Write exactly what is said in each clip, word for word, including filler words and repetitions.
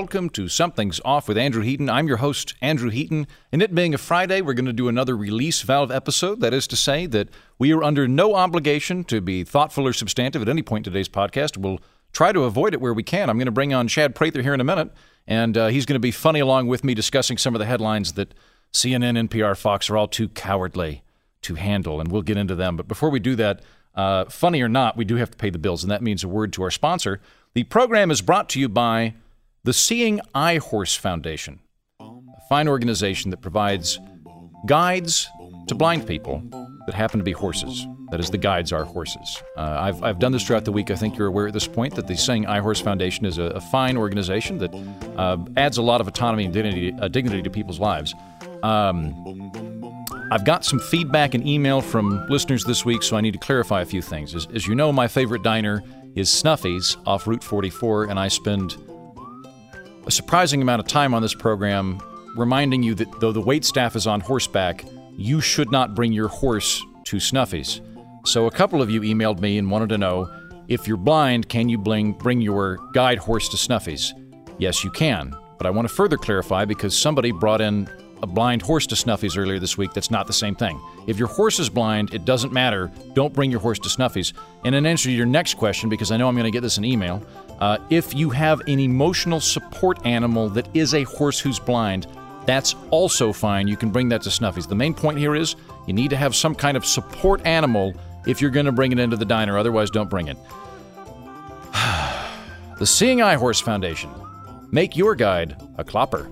welcome to Something's Off with Andrew Heaton. I'm your host, Andrew Heaton, and it being a Friday, we're going to do another release valve episode. That is to say that we are under no obligation to be thoughtful or substantive at any point in today's podcast. We'll try to avoid it where we can. I'm going to bring on Chad Prather here in a minute, and uh, he's going to be funny along with me discussing some of the headlines that C N N, N P R, Fox are all too cowardly to handle, and we'll get into them. But before we do that, uh, funny or not, we do have to pay the bills, and that means a word to our sponsor. The program is brought to you by the Seeing Eye Horse Foundation, a fine organization that provides guides to blind people that happen to be horses. That is, the guides are horses. Uh, I've I've done this throughout the week. I think you're aware at this point that the Seeing Eye Horse Foundation is a, a fine organization that uh, adds a lot of autonomy and dignity, uh, dignity to people's lives. Um, I've got some feedback and email from listeners this week, so I need to clarify a few things. As, as you know, my favorite diner is Snuffy's off Route forty-four, and I spend a surprising amount of time on this program reminding you that though the wait staff is on horseback, you should not bring your horse to Snuffy's. So a couple of you emailed me and wanted to know, if you're blind, can you bring, bring your guide horse to Snuffy's? Yes, you can. But I want to further clarify because somebody brought in a blind horse to Snuffy's earlier this week. That's not the same thing. If your horse is blind, it doesn't matter. Don't bring your horse to Snuffy's. And in answer to your next question, because I know I'm going to get this in email, uh, if you have an emotional support animal that is a horse who's blind, that's also fine. You can bring that to Snuffy's. The main point here is you need to have some kind of support animal if you're going to bring it into the diner. Otherwise, don't bring it. The Seeing Eye Horse Foundation. Make your guide a clopper.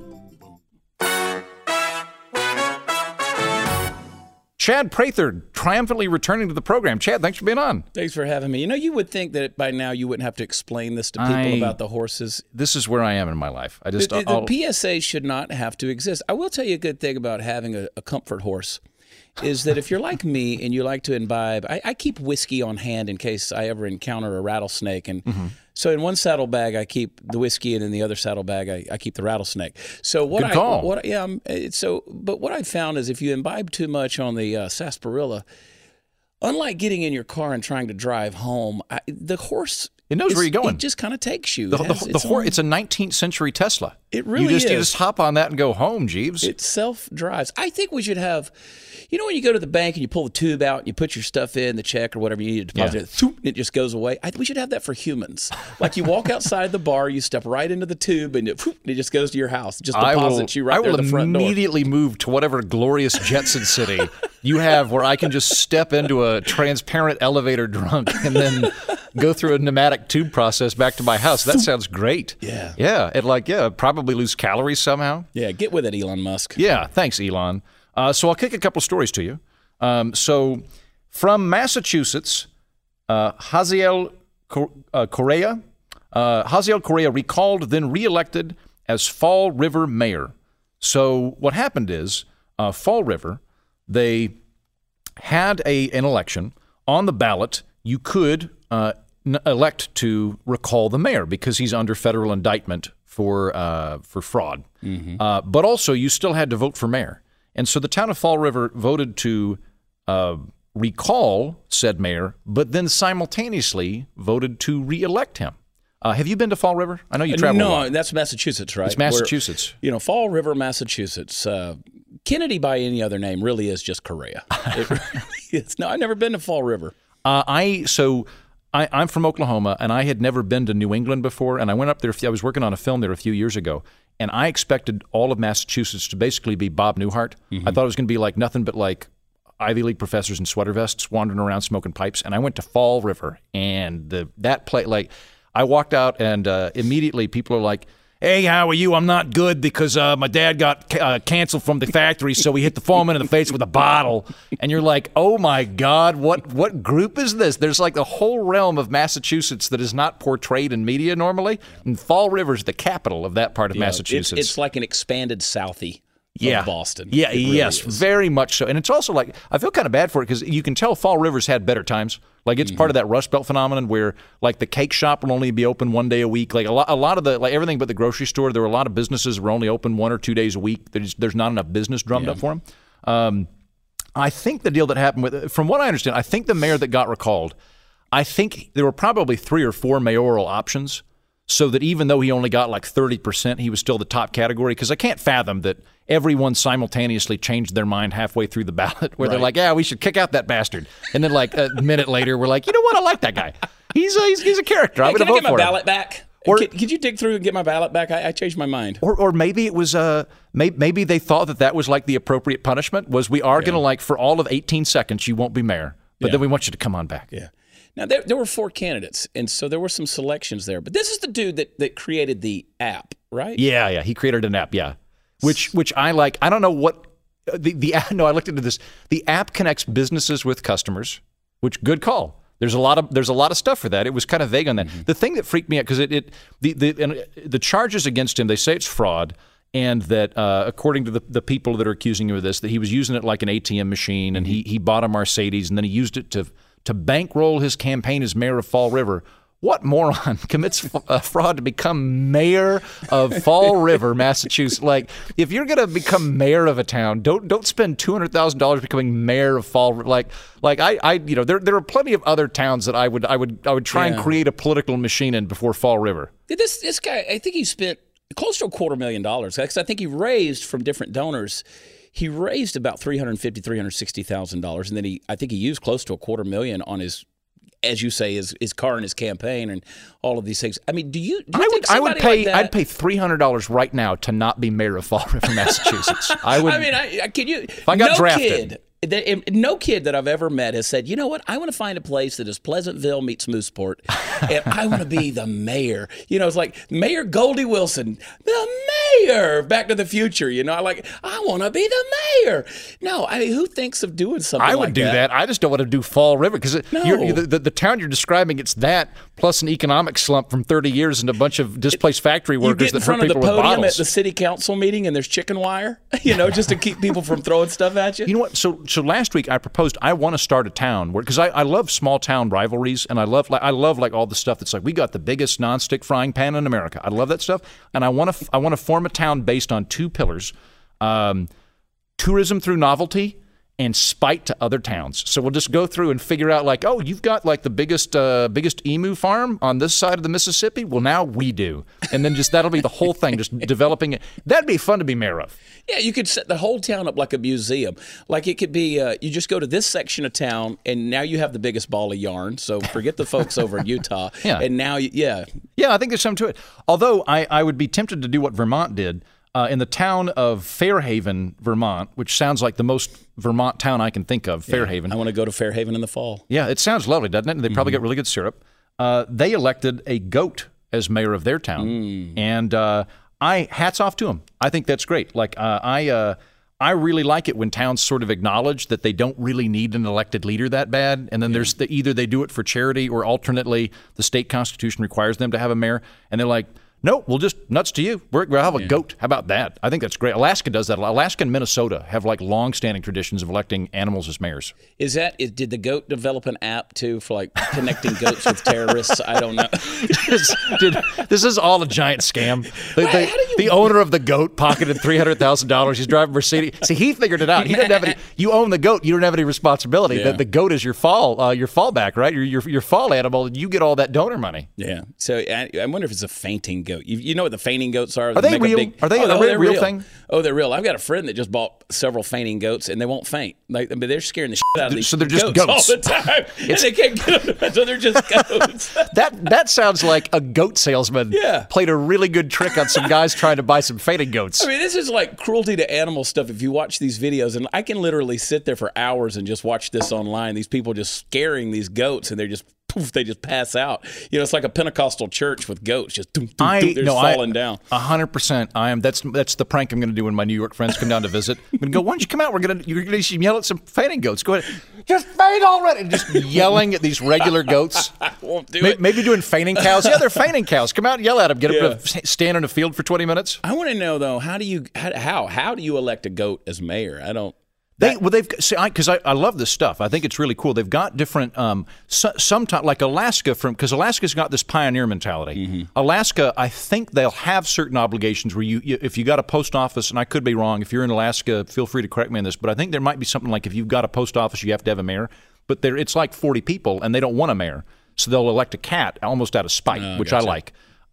Chad Prather triumphantly returning to the program. Chad, thanks for being on. Thanks for having me. You know, you would think that by now you wouldn't have to explain this to people I, about the horses. This is where I am in my life. I just The, the, the P S A should not have to exist. I will tell you a good thing about having a, a comfort horse is that if you're like me and you like to imbibe, I, I keep whiskey on hand in case I ever encounter a rattlesnake. And mm-hmm. so in one saddlebag, I keep the whiskey, and in the other saddlebag, I, I keep the rattlesnake. So what Good I, call. what, yeah, um, so, but what I found is if you imbibe too much on the uh, sarsaparilla, unlike getting in your car and trying to drive home, I, the horse... It knows where you're going. It just kind of takes you. The, it has, the, the it's, horse, it's a nineteenth century Tesla. It really you just, is. You just hop on that and go home, Jeeves. It self-drives. I think we should have, you know when you go to the bank and you pull the tube out and you put your stuff in, the check or whatever you need to deposit, Yeah. it, thoop, it just goes away. I, we should have that for humans. Like you walk outside the bar, you step right into the tube, and it, whoop, it just goes to your house. It just deposits will, you right I there at the front door. I will immediately move to whatever glorious Jetson city you have where I can just step into a transparent elevator drunk and then go through a pneumatic tube process back to my house. That sounds great. Yeah. Yeah. And like, yeah, probably lose calories somehow. Yeah, get with it, Elon Musk. Yeah. Thanks, Elon. Uh, so I'll kick a couple stories to you. Um, so from Massachusetts, uh, Haziel uh, Correa, uh, Haziel Correa recalled, then reelected as Fall River mayor. So what happened is uh, Fall River, they had a an election on the ballot. You could uh, n- elect to recall the mayor because he's under federal indictment for uh, for fraud. Mm-hmm. Uh, but also, you still had to vote for mayor. And so the town of Fall River voted to uh, recall said mayor, but then simultaneously voted to reelect him. Uh, have you been to Fall River? I know you travel. No, a lot. that's Massachusetts, right? It's Massachusetts. Where, you know, Fall River, Massachusetts. Uh, Kennedy, by any other name, really is just Correa. It really is. No, I've never been to Fall River. Uh, I so I, I'm from Oklahoma, and I had never been to New England before. And I went up there. I was working on a film there a few years ago, and I expected all of Massachusetts to basically be Bob Newhart. Mm-hmm. I thought it was going to be like nothing but like Ivy League professors in sweater vests wandering around smoking pipes. And I went to Fall River, and the that place like. I walked out, and uh, immediately people are like, "Hey, how are you? I'm not good because uh, my dad got ca- uh, canceled from the factory, so we hit the foreman in the face with a bottle." And you're like, "Oh my God, what what group is this?" There's like the whole realm of Massachusetts that is not portrayed in media normally, and Fall River's the capital of that part of yeah, Massachusetts. It's, it's like an expanded Southie. Yeah, of Boston. Yeah, really yes, is. very much so. And it's also like, I feel kind of bad for it because you can tell Fall River's had better times. Like it's mm-hmm. part of that Rust Belt phenomenon where like the cake shop will only be open one day a week. Like a lot, a lot of the, like everything but the grocery store, there were a lot of businesses that were only open one or two days a week. There's, there's not enough business drummed yeah. up for them. Um, I think the deal that happened with, from what I understand, I think the mayor that got recalled, I think there were probably three or four mayoral options. so that even though he only got like thirty percent, he was still the top category. Because I can't fathom that everyone simultaneously changed their mind halfway through the ballot, where right. they're like, yeah, we should kick out that bastard. And then like a minute later, we're like, you know what? I like that guy. He's a, he's, he's a character. Hey, I'm going to vote for him. Can I get my ballot him. back? Or, could, could you dig through and get my ballot back? I, I changed my mind. Or, or maybe it was, uh, may, maybe they thought that that was like the appropriate punishment. Was we are yeah. going to like for all of eighteen seconds you won't be mayor, but yeah. then we want you to come on back. Yeah. Now there there were four candidates, and so there were some selections there. But this is the dude that, that created the app, right? Yeah, yeah. He created an app. Yeah, which which I like. I don't know what the the app. No, I looked into this. The app connects businesses with customers. Which good call. There's a lot of there's a lot of stuff for that. It was kind of vague on that. Mm-hmm. The thing that freaked me out because it, it the the and the charges against him, they say it's fraud, and that uh, according to the, the people that are accusing him of this, that he was using it like an A T M machine, mm-hmm. and he he bought a Mercedes, and then he used it to to bankroll his campaign as mayor of Fall River. What moron commits a fraud to become mayor of Fall River, Massachusetts? Like, if you're going to become mayor of a town, don't don't spend two hundred thousand dollars becoming mayor of Fall River. Like, like I, I, you know, there there are plenty of other towns that I would I would I would try yeah. and create a political machine in before Fall River. This this guy, I think he spent close to a quarter million dollars. Because I think he raised from different donors. He raised about three hundred fifty, three hundred sixty thousand dollars, and then he I think he used close to a quarter million on his, as you say, his, his car and his campaign and all of these things. I mean, do you? Do you I think would. I would pay. Like that, I'd pay three hundred dollars right now to not be mayor of Fall River, Massachusetts. I would. I mean, I, I can you? If I got no drafted. Kid, that, no kid that I've ever met has said, you know what? I want to find a place that is Pleasantville meets Mooseport, and I want to be the mayor. You know, it's like Mayor Goldie Wilson, the mayor, Back to the Future. You know, I like. I want to be the mayor. No, I mean, who thinks of doing something? I would like do that? that. I just don't want to do Fall River because no. the, the, the town you're describing, it's that plus an economic slump from thirty years and a bunch of displaced factory workers that hurt people with bottles. You get in front of the podium at the city council meeting and there's chicken wire, you know, just to keep people from throwing stuff at you. You know what? So so last week I proposed I want to start a town where because I, I love small town rivalries and I love like I love like all the stuff that's like we got the biggest nonstick frying pan in America. I love that stuff, and I want to I want to form a town based on two pillars: um, tourism through novelty and spite to other towns. So we'll just go through and figure out like, oh, you've got like the biggest uh, biggest emu farm on this side of the Mississippi. Well, now we do, and then just that'll be the whole thing, just developing it. That'd be fun to be mayor of. Yeah, you could set the whole town up like a museum. Like it could be, uh, you just go to this section of town, and now you have the biggest ball of yarn. So forget the folks over in Utah. Yeah. And now, you, yeah. Yeah, I think there's something to it. Although I, I would be tempted to do what Vermont did. Uh, in the town of Fairhaven, Vermont, which sounds like the most Vermont town I can think of, Fairhaven. Yeah, I want to go to Fairhaven in the fall. Yeah, it sounds lovely, doesn't it? They probably mm-hmm. get really good syrup. Uh, they elected a goat as mayor of their town, mm. and uh, I hats off to them. I think that's great. Like uh, I, uh, I really like it when towns sort of acknowledge that they don't really need an elected leader that bad, and then yeah. there's the, either they do it for charity or alternately the state constitution requires them to have a mayor, and they're like, no, we'll just nuts to you. We're, we'll have a yeah. goat. How about that? I think that's great. Alaska does that. Alaska and Minnesota have like long-standing traditions of electing animals as mayors. Is that? Is, did the goat develop an app too for like connecting goats with terrorists? I don't know. this, did, this is all a giant scam. The, Wait, the, how do you... the owner of the goat pocketed three hundred thousand dollars. He's driving Mercedes. See, he figured it out. He didn't have any. You own the goat. You don't have any responsibility. Yeah. The, the goat is your fall, uh, your fallback, right? Your, your your fall animal. You get all that donor money. Yeah. So I, I wonder if it's a fainting goat. You, you know what the fainting goats are? Are they real? Big, are they oh, a oh, real, real thing? Oh, they're real. I've got a friend that just bought several fainting goats, and they won't faint. Like, but they're scaring the shit out of these so they're just goats, goats. all the time, and they can't get them, so they're just goats. that that sounds like a goat salesman yeah. played a really good trick on some guys trying to buy some fainting goats. I mean, this is like cruelty to animal stuff. If you watch these videos, and I can literally sit there for hours and just watch this online. These people just scaring these goats, and they're just poof, they just pass out. You know, it's like a Pentecostal church with goats just doom, doom, I, doom, they're no, just falling I, down. A hundred percent. I am. That's that's the prank I'm going to do when my New York friends come down to visit. I'm going to go. Why don't you come out? We're going to you're going to yell at some fainting goats. Go ahead. Just faint already. And just yelling at these regular goats. I won't do maybe, it. Maybe doing fainting cows. Yeah, they're fainting cows. Come out and yell at them. Get yeah. up to stand in a field for twenty minutes. I want to know though. How do you how how, how do you elect a goat as mayor? I don't. They well they've see because I, I, I love this stuff. I think it's really cool. They've got different um so, sometimes like Alaska from because Alaska's got this pioneer mentality. Mm-hmm. Alaska, I think they'll have certain obligations where you, you if you got a post office, and I could be wrong. If you're in Alaska, feel free to correct me on this, but I think there might be something like if you've got a post office, you have to have a mayor. But there it's like forty people, and they don't want a mayor, so they'll elect a cat almost out of spite, oh, which gotcha. I like.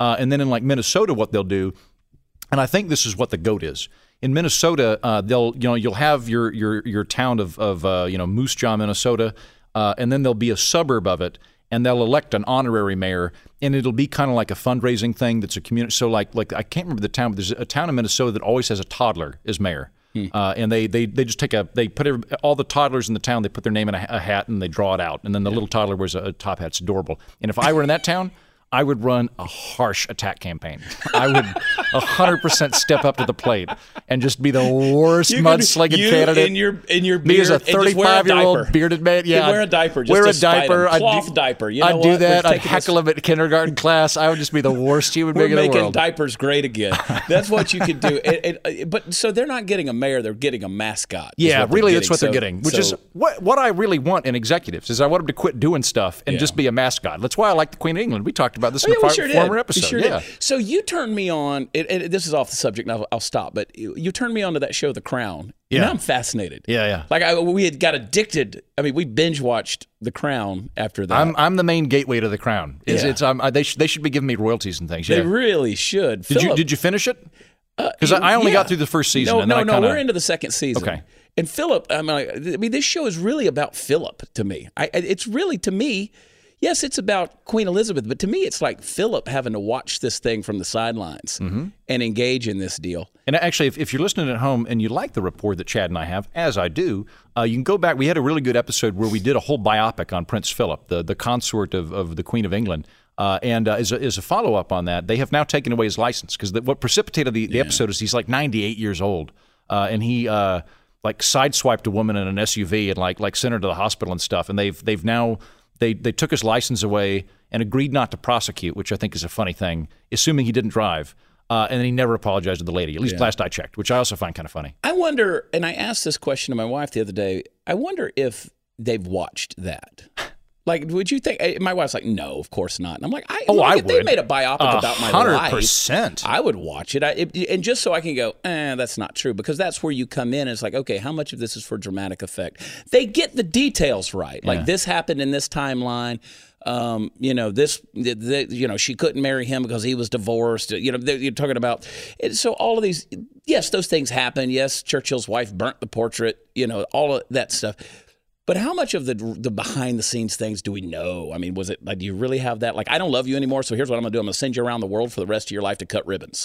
Uh, and then in like Minnesota, what they'll do, and I think this is what the GOAT is. In Minnesota, uh, they'll you know you'll have your your your town of of uh, you know Moose Jaw, Minnesota, uh, and then there'll be a suburb of it, and they'll elect an honorary mayor, and it'll be kind of like a fundraising thing. That's a community. So like like I can't remember the town, but there's a town in Minnesota that always has a toddler as mayor. Hmm. Uh, and they, they they just take a they put every, all the toddlers in the town. They put their name in a, a hat and they draw it out. And then the yeah. little toddler wears a, a top hat. It's adorable. And if I were in that town, I would run a harsh attack campaign. I would one hundred percent step up to the plate and just be the worst mudslinging you candidate. In your, in your beard, me as a thirty-five-year-old bearded man. Yeah, wear a diaper. Just wear to a diaper. Spite 'em. Cloth I'd, diaper. You know I'd what? do that. We're I'd heckle them at kindergarten class. I would just be the worst human being in the world. We're making diapers great again. That's what you could do. It, it, but so they're not getting a mayor. They're getting a mascot. Yeah, really, that's what so, they're getting. Which so, is what what I really want in executives is I want them to quit doing stuff and yeah. just be a mascot. That's why I like the Queen of England. We talked about this oh, in yeah, a sure former did. episode. Sure yeah. Did. So you turned me on. It, it, this is off the subject. Now I'll, I'll stop. But you, you turned me on to that show, The Crown. Yeah. Now I'm fascinated. Yeah, yeah. Like I, we had got addicted. I mean, we binge watched The Crown after that. I'm I'm the main gateway to The Crown. It's, yeah. it's um, they sh- they should be giving me royalties and things. Yeah. They really should. Did Philip, you did you finish it? Because uh, I only yeah. got through the first season. No, and then no, I no. kinda... We're into the second season. Okay. And Philip, I mean, I mean, this show is really about Philip to me. I, it's really to me. Yes, it's about Queen Elizabeth, but to me, it's like Philip having to watch this thing from the sidelines mm-hmm. and engage in this deal. And actually, if, if you're listening at home and you like the rapport that Chad and I have, as I do, uh, you can go back. We had a really good episode where we did a whole biopic on Prince Philip, the, the consort of, of the Queen of England. Uh, and uh, as a, as a follow-up on that, they have now taken away his license because what precipitated the, the yeah. episode is he's like ninety-eight years old, uh, and he uh, like sideswiped a woman in an S U V and like like sent her to the hospital and stuff. And they've they've now they they took his license away and agreed not to prosecute, which I think is a funny thing, assuming he didn't drive. Uh, and then he never apologized to the lady, at least yeah. last I checked, which I also find kind of funny. I wonder, and I asked this question to my wife the other day, I wonder if they've watched that. Like, would you think? My wife's like, no, of course not. And I'm like, I, oh, look, I if would. they made a biopic uh, about my one hundred life, percent. I would watch it. I, it. And just so I can go, eh, that's not true. Because that's where you come in. And it's like, okay, how much of this is for dramatic effect? They get the details right. Like, yeah. this happened in this timeline. Um, you know, this, the, the, you know, she couldn't marry him because he was divorced. You know, you're talking about, it, so all of these, yes, those things happen. Yes, Churchill's wife burnt the portrait, you know, all of that stuff. But how much of the the behind the scenes things do we know? I mean, was it like, do you really have that? Like, I don't love you anymore, so here's what I'm gonna do. I'm gonna send you around the world for the rest of your life to cut ribbons.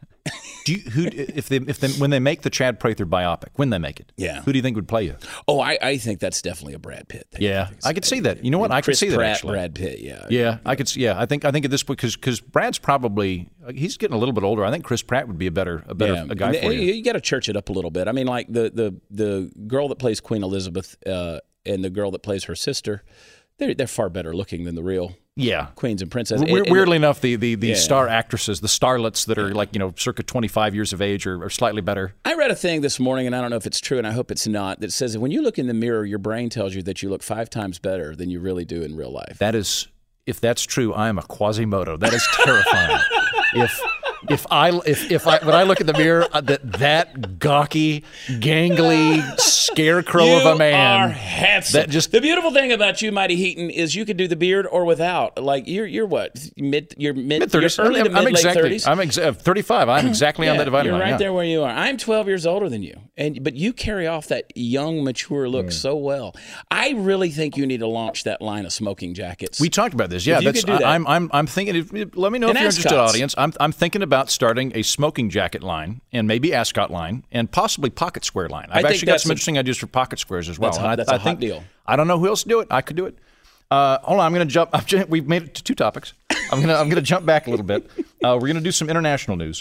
Do you, who if they if they when they make the Chad Prather biopic, when they make it, yeah, who do you think would play you? Oh, I, I think that's definitely a Brad Pitt thing. Yeah, I, I could see that. You know what? I Chris could see Pratt, that actually. Brad Pitt, yeah, yeah, I could. See, yeah, I think I think at this point because because Brad's probably he's getting a little bit older. I think Chris Pratt would be a better a better yeah. a guy and for you. You got to church it up a little bit. I mean, like the the the girl that plays Queen Elizabeth uh, and the girl that plays her sister, they're they're far better looking than the real. Yeah, queens and princesses. We- and, weirdly and, enough, the the, the yeah. star actresses, the starlets that are like you know circa twenty-five years of age, are, are slightly better. I read a thing this morning, and I don't know if it's true, and I hope it's not, that says that when you look in the mirror, your brain tells you that you look five times better than you really do in real life. That is, if that's true, I am a Quasimodo. That is terrifying. if if I if if I when I look in the mirror, uh, that that gawky, gangly scarecrow you of a man are handsome. That just the beautiful thing about you, Mighty Heaton, is you could do the beard or without. Like you're you're what mid you're mid, mid thirties, early I'm, to mid I'm late exactly, thirties. I'm ex- thirty-five. I'm exactly yeah, on that dividing you're line. right yeah. there where you are. I'm twelve years older than you, and but you carry off that young, mature look mm. so well. I really think you need to launch that line of smoking jackets. We talked about this. Yeah, if you that's. could do that. I, I'm I'm I'm thinking. If, let me know and if you're Ascots. interested, audience. I'm I'm thinking about starting a smoking jacket line and maybe Ascot line and possibly pocket square line. I've I actually got some a, interesting ideas for pocket squares as well. That's, hot, I, that's I a think, hot deal. I don't know who else to do it. I could do it. Uh, hold on, I'm going to jump. I've just, we've made it to two topics. I'm going to I'm going to jump back a little bit. Uh, we're going to do some international news.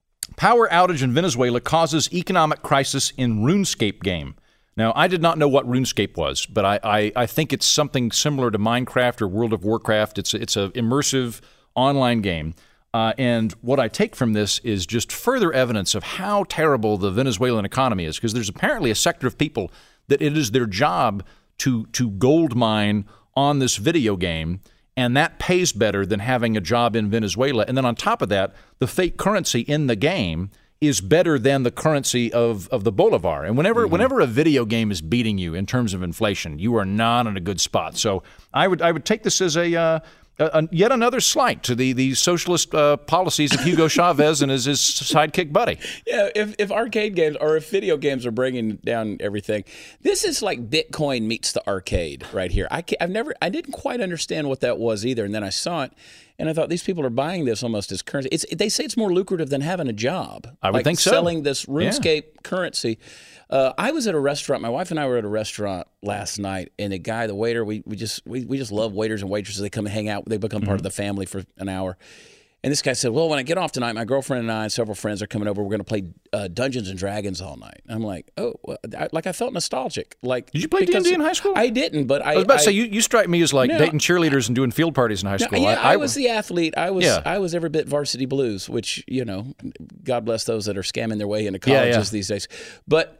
Power outage in Venezuela causes economic crisis in RuneScape game. Now, I did not know what RuneScape was, but I, I, I think it's something similar to Minecraft or World of Warcraft. It's it's an immersive online game. Uh, and what I take from this is just further evidence of how terrible the Venezuelan economy is, because there's apparently a sector of people that it is their job to to gold mine on this video game, and that pays better than having a job in Venezuela. And then on top of that, the fake currency in the game is better than the currency of, of the bolivar. And whenever mm-hmm. whenever a video game is beating you in terms of inflation, you are not in a good spot. So I would I would take this as a uh, Uh, yet another slight to the, the socialist uh, policies of Hugo Chavez and his, his sidekick buddy. Yeah, if, if arcade games or if video games are bringing down everything, this is like Bitcoin meets the arcade right here. I I've never, I didn't quite understand what that was either, and then I saw it, and I thought these people are buying this almost as currency. It's, they say it's more lucrative than having a job. I would like think so. Selling this RuneScape yeah. currency. Uh, I was at a restaurant. My wife and I were at a restaurant last night, and the guy, the waiter, we we just we, we just love waiters and waitresses. They come and hang out. They become part mm-hmm. of the family for an hour. And this guy said, "Well, when I get off tonight, my girlfriend and I and several friends are coming over. We're going to play uh, Dungeons and Dragons all night." I'm like, "Oh, well, I, like I felt nostalgic." Like, did you play D and D in high school? I didn't, but I, I was about I, to say you, you strike me as like no, dating cheerleaders and doing field parties in high school. No, yeah, I, I, I was the athlete. I was yeah. I was every bit Varsity Blues, which you know, God bless those that are scamming their way into colleges yeah, yeah. these days, but.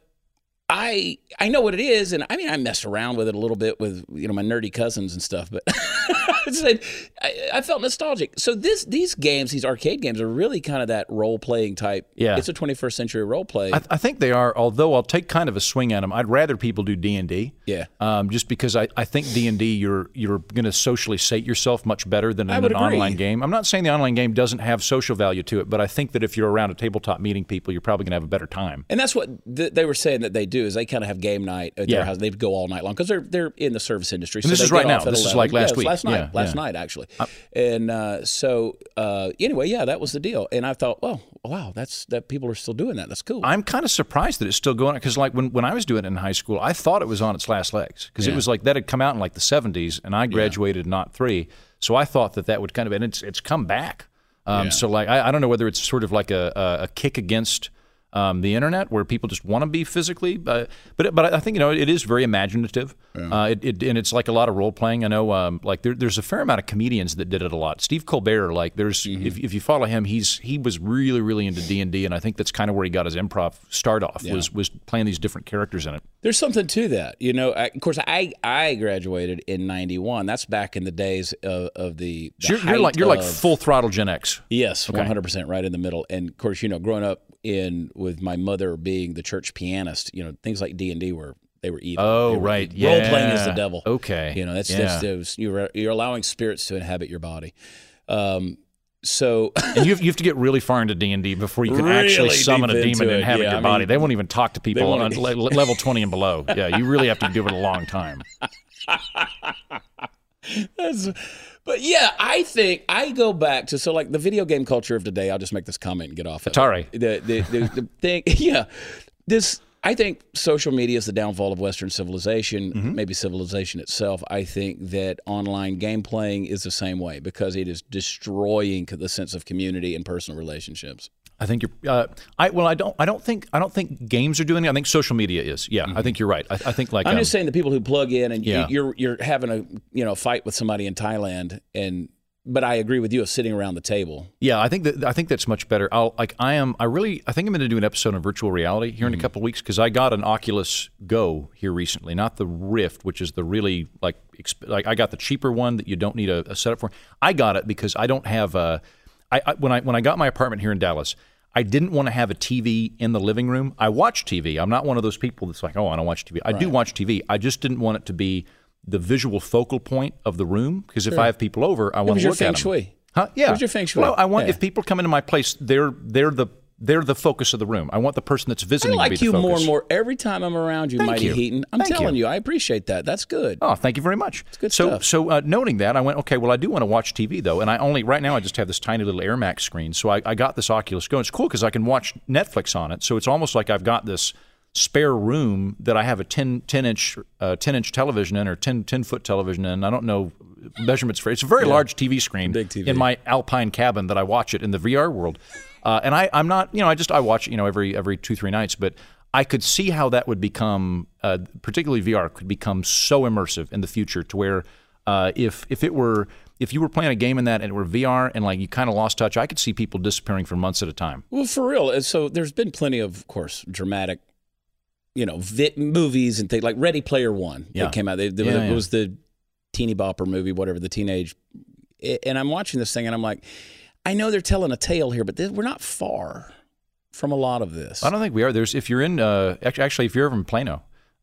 I I know what it is, and I mean I messed around with it a little bit with you know my nerdy cousins and stuff, but I, I felt nostalgic. So this these games, these arcade games, are really kind of that role playing type. Yeah, it's a twenty-first century role play. I, I think they are. Although I'll take kind of a swing at them. I'd rather people do D and D. Yeah, um, just because I, I think D and D you're you're going to socially sate yourself much better than in I would an agree. online game. I'm not saying the online game doesn't have social value to it, but I think that if you're around a tabletop meeting people, you're probably going to have a better time. And that's what th- they were saying that they do is they kind of have game night at yeah. their house. They go all night long because they're they're in the service industry. And so this they is right get now. off at This eleven. is like last yeah, week. Last night. Yeah, last yeah. night actually. Uh, and uh, so uh, anyway, yeah, that was the deal. And I thought, well, wow, that's that people are still doing that. That's cool. I'm kind of surprised that it's still going on because like when, when I was doing it in high school, I thought it was on its last legs because yeah. it was like that had come out in like the seventies and I graduated in naught three. So I thought that that would kind of, and it's it's come back. Um, yeah. So like I, I don't know whether it's sort of like a, a, a kick against um, the internet where people just want to be physically, but but but I think you know it is very imaginative. Yeah. Uh, it, it and it's like a lot of role playing. I know um, like there, there's a fair amount of comedians that did it a lot. Steve Colbert, like there's mm-hmm. if if you follow him, he's he was really really into D and D, and I think that's kind of where he got his improv start off yeah. was was playing these different characters in it. There's something to that, you know. I, of course, I I graduated in ninety-one. That's back in the days of, of the. the so you're, you're like you're of, like full throttle Gen X. Yes, okay. one hundred percent right in the middle. And of course, you know, growing up in with my mother being the church pianist, you know, things like D and D were they were evil. Oh, were, right, role yeah. Role playing is the devil. Okay, you know that's, yeah. that's those you're you're allowing spirits to inhabit your body. Um, so and you have, you have to get really far into D and D before you can really actually summon a demon and it. inhabit yeah, your I body. mean, they won't even talk to people on be... level twenty and below. Yeah, you really have to give it a long time. That's, but yeah, I think I go back to so like the video game culture of today. I'll just make this comment and get off. Atari. It. The the the, the thing, yeah. This I think social media is the downfall of Western civilization, mm-hmm. maybe civilization itself. I think that online game playing is the same way because it is destroying the sense of community and personal relationships. I think you're. Uh, I well, I don't. I don't think. I don't think games are doing it. I think social media is. Yeah, mm-hmm. I think you're right. I, I think like I'm um, just saying the people who plug in and yeah. you're you're having a you know fight with somebody in Thailand and. But I agree with you of sitting around the table. Yeah, I think that I think that's much better. I'll like I am. I really. I think I'm going to do an episode on virtual reality here mm-hmm. in a couple of weeks because I got an Oculus Go here recently, not the Rift, which is the really like exp- like I got the cheaper one that you don't need a, a setup for. I got it because I don't have a. I, I when I when I got my apartment here in Dallas. I didn't want to have a T V in the living room. I watch T V. I'm not one of those people that's like, oh, I don't watch T V. I right. do watch T V. I just didn't want it to be the visual focal point of the room because if sure. I have people over, I want to look feng at them. Shui? Huh? Yeah. Where's your feng shui? Well, I want yeah. if people come into my place, they're they're the they're the focus of the room. I want the person that's visiting I like to be you the focus. more and more every time I'm around you, Thank Mighty you. Heaton. I'm Thank telling you. you. I appreciate that. That's good. Oh, thank you very much. It's good so, stuff. So, uh, noting that, I went, okay, well, I do want to watch T V, though, and I only, right now, I just have this tiny little Air Max screen, so I, I got this Oculus Go. It's cool because I can watch Netflix on it, so it's almost like I've got this spare room that I have a ten, ten-inch uh, ten-inch television in or ten, ten-foot television in. I don't know measurements for it. It's a very yeah. large T V screen Big T V. in my alpine cabin that I watch it in the V R world. Uh, and I, I'm not, you know, I just, I watch it, you know, every every two, three nights, but I could see how that would become, uh, particularly V R, could become so immersive in the future to where uh, if if it were, if you were playing a game in that and it were V R and like you kind of lost touch, I could see people disappearing for months at a time. Well, for real. And so there's been plenty of, of course, dramatic, you know, vit movies and things like Ready Player One yeah. that came out. They, they, yeah, it yeah. was the teeny bopper movie, whatever, the teenage. And I'm watching this thing and I'm like, I know they're telling a tale here, but this, we're not far from a lot of this. I don't think we are. There's if you're in uh, actually if you're ever in Plano,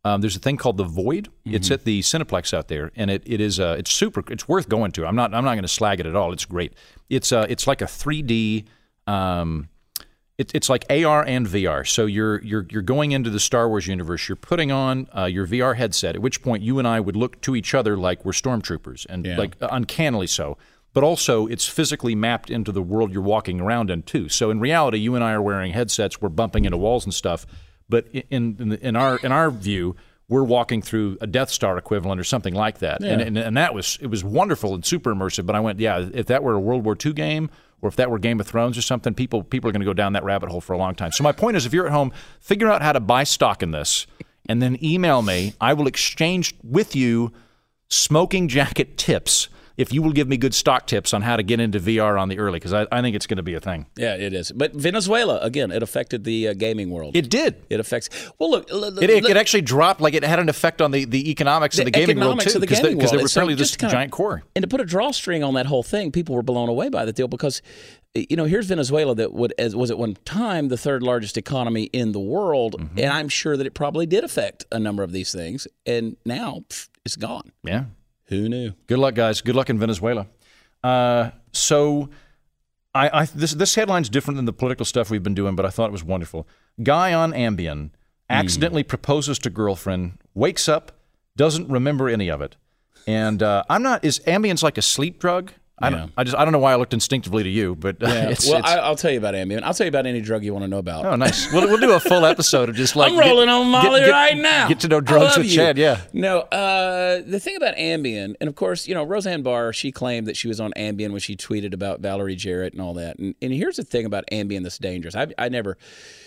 Um, there's a thing called the Void. Mm-hmm. It's at the Cineplex out there, and it, it is uh, it's super. It's worth going to. I'm not I'm not going to slag it at all. It's great. It's uh it's like a three D. Um, it, it's like A R and V R. So you're you're you're going into the Star Wars universe. You're putting on uh, your V R headset. At which point you and I would look to each other like we're stormtroopers, and yeah. like uncannily so. But also, it's physically mapped into the world you're walking around in too. So in reality, you and I are wearing headsets. We're bumping into walls and stuff. But in in, in our in our view, we're walking through a Death Star equivalent or something like that, yeah. and, and and that was it was wonderful and super immersive. But I went, yeah, if that were a World War Two game, or if that were Game of Thrones or something, people people are going to go down that rabbit hole for a long time. So my point is, if you're at home, figure out how to buy stock in this, and then email me. I will exchange with you smoking jacket tips if you will give me good stock tips on how to get into V R on the early, because I, I think it's going to be a thing. Yeah, it is. But Venezuela, again, it affected the uh, gaming world. It did. It affects. Well, look, l- it, it, it actually dropped. Like it had an effect on the, the economics the of the gaming world too, because the there was so apparently this kinda, giant core. And to put a drawstring on that whole thing, people were blown away by the deal because, you know, here's Venezuela that would as was at one time the third largest economy in the world, mm-hmm. and I'm sure that it probably did affect a number of these things, and now pff, it's gone. Yeah. Who knew? Good luck, guys. Good luck in Venezuela. Uh, so I, I this this headline's different than the political stuff we've been doing, but I thought it was wonderful. Guy on Ambien accidentally mm. proposes to girlfriend, wakes up, doesn't remember any of it. And uh, I'm not, is Ambien's like a sleep drug? I don't, yeah. I just I don't know why I looked instinctively to you, but uh, yeah. it's, well, it's, I, I'll tell you about Ambien. I'll tell you about any drug you want to know about. Oh, nice. We'll we'll do a full episode of just like I'm rolling get, on Molly get, get, right now. Get to know drugs with you. Chad. Yeah. No, uh, the thing about Ambien, and of course, you know, Roseanne Barr, she claimed that she was on Ambien when she tweeted about Valerie Jarrett and all that. And, and here's the thing about Ambien that's dangerous. I, I never.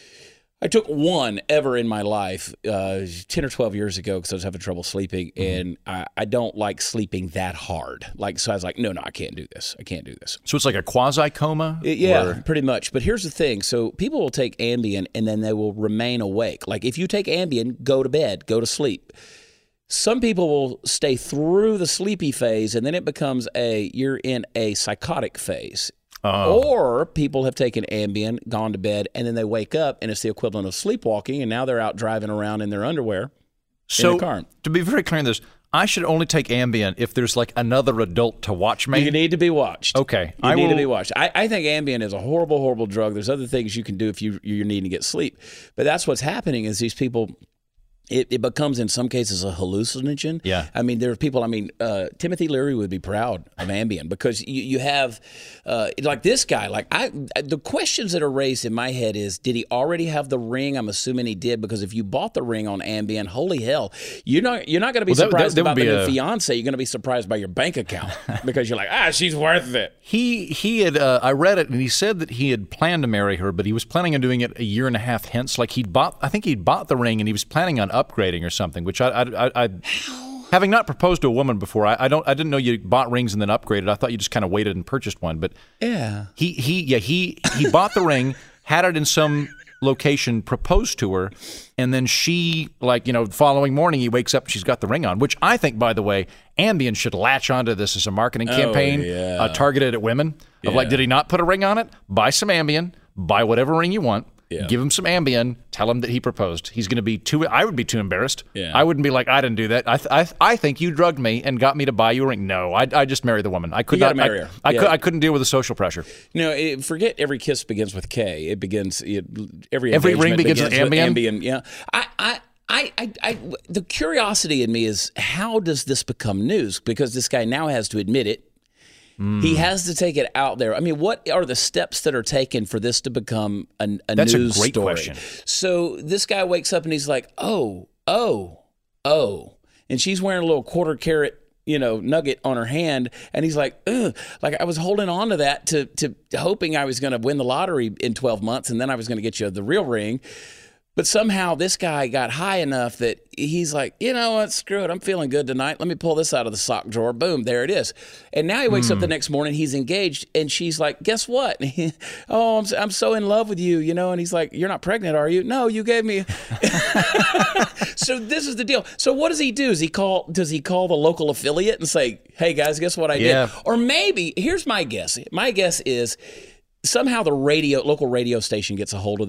I took one ever in my life uh, ten or twelve years ago because I was having trouble sleeping, mm-hmm. and I, I don't like sleeping that hard. Like, so I was like, no, no, I can't do this. I can't do this. So it's like a quasi-coma? It, yeah, or? Pretty much. But here's the thing. So people will take Ambien, and then they will remain awake. Like, if you take Ambien, go to bed, go to sleep. Some people will stay through the sleepy phase, and then it becomes a, you're in a psychotic phase. Oh. Or people have taken Ambien, gone to bed, and then they wake up, and it's the equivalent of sleepwalking, and now they're out driving around in their underwear so, in the car. To be very clear on this, I should only take Ambien if there's like another adult to watch me? You need to be watched. Okay. You I need will... to be watched. I, I think Ambien is a horrible, horrible drug. There's other things you can do if you, you're needing to get sleep. But that's what's happening is these people... It, it becomes, in some cases, a hallucinogen. Yeah. I mean, there are people, I mean, uh, Timothy Leary would be proud of Ambien because you, you have, uh, like this guy, like I, the questions that are raised in my head is, did he already have the ring? I'm assuming he did because if you bought the ring on Ambien, holy hell, you're not, you're not going to be well, surprised that, that, that about the new a... fiance. You're going to be surprised by your bank account because you're like, ah, she's worth it. He, he had, uh, I read it and he said that he had planned to marry her, but he was planning on doing it a year and a half hence. Like he'd bought, I think he'd bought the ring and he was planning on upgrading or something, which I, I, I, I having not proposed to a woman before, I, I don't, I didn't know you bought rings and then upgraded. I thought you just kind of waited and purchased one. But yeah, he, he, yeah, he, he bought the ring, had it in some location, proposed to her, and then she, like, you know, the following morning he wakes up and she's got the ring on. Which I think, by the way, Ambien should latch onto this as a marketing campaign oh, yeah. uh, targeted at women. Of yeah. like, did he not put a ring on it? Buy some Ambien, buy whatever ring you want. Yeah. Give him some Ambien. Tell him that he proposed. He's going to be too. I would be too embarrassed. Yeah. I wouldn't be like, I didn't do that. I, th- I, th- I think you drugged me and got me to buy you a ring. No, I, I just married the woman. I could you not marry I, her. I, yeah. could, I couldn't deal with the social pressure. No, it, forget every kiss begins with K. It begins. It, every every ring begins, begins with Ambien. With Ambien. Yeah, I, I, I, I, I, the curiosity in me is how does this become news? Because this guy now has to admit it. Mm. He has to take it out there. I mean, what are the steps that are taken for this to become a, a That's news a great story? question. So this guy wakes up and he's like, oh, oh, oh. And she's wearing a little quarter carat, you know, nugget on her hand. And he's like, ugh. Like I was holding on to that to, to hoping I was going to win the lottery in twelve months and then I was going to get you the real ring. But somehow this guy got high enough that he's like, you know what, screw it, I'm feeling good tonight. Let me pull this out of the sock drawer. Boom, there it is. And now he wakes mm. up the next morning, he's engaged, and she's like, guess what? oh, I'm, I'm so in love with you, you know? And he's like, you're not pregnant, are you? No, you gave me. So this is the deal. So what does he do? Does he call, does he call the local affiliate and say, hey, guys, guess what I yeah. did? Or maybe, here's my guess. My guess is, somehow the radio, local radio station gets a hold of this,